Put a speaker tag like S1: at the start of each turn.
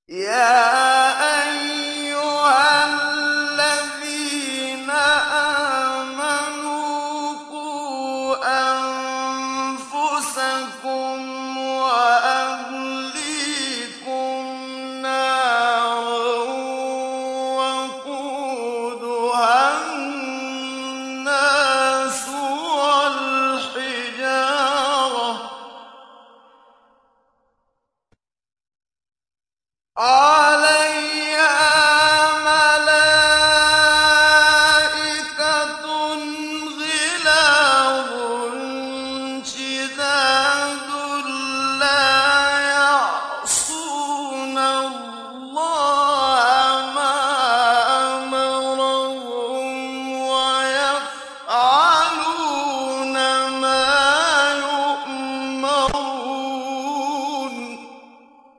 S1: يا أيها الذين آمنوا قوا أنفسكم وأهليكم نارا وقودها الناس والحجارة